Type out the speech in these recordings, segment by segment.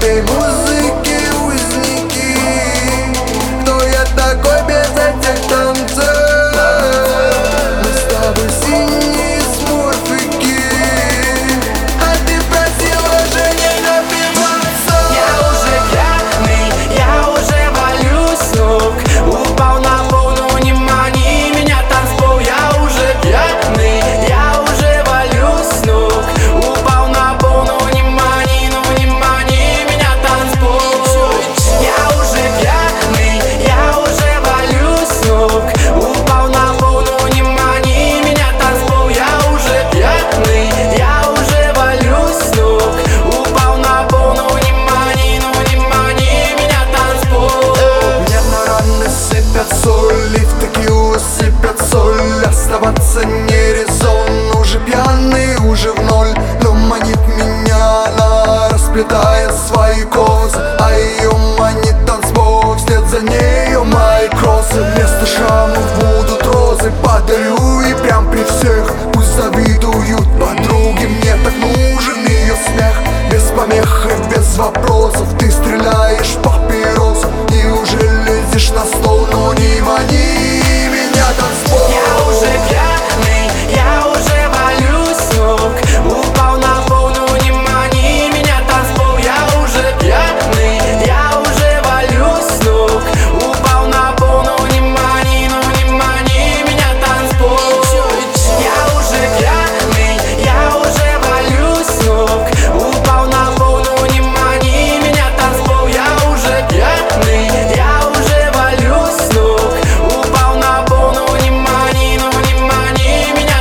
этой музыки узники. Кто я такой без этих танцев? Мы с тобой синие смурфики, а ты просила же не напиваться. Я уже пьяный, я уже валюсь с ног. Упал на пол, но не мани меня, танцпол. Я уже пьяный, я уже валюсь с ног. Упал на пол, но не мани меня, танцпол. Я уже пьяный, я уже валюсь с ног. Упал на пол, но не мани меня, танцпол. Я уже пьяный, я уже валюсь с ног. Упал на пол, но не мани меня, танцпол. Мне на раны сыпят соль, и в текилу сыпят соль. Оставаться не резон, уже пьяный, уже в ноль. Но манит меня она, расплетая свои косы, а ее манит танцпол, вслед за нею мои кроссы. Вместо шрамов будут розы, подарю и прям при всех. Пусть завидуют подруги, мне так нужен ее смех. Без помех и без вопросов ты стреляешь папирос и уже лезешь на стол, но не мани меня, танцпол. Я уже пьяный, я уже валюсь с ног. Упал на пол, но не мани меня, танцпол. Я уже пьяный, я уже валюсь с ног. Упал на пол, но не мани меня, танцпол. Я уже пьяный, я уже валюсь с ног. Упал на пол, но не мани меня, танцпол. Я уже пьяный, я уже валюсь с ног. Упал на пол, но не мани меня,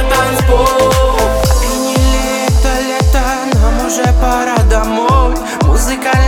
танцпол. Отменили это лето, нам уже пора домой. Музыка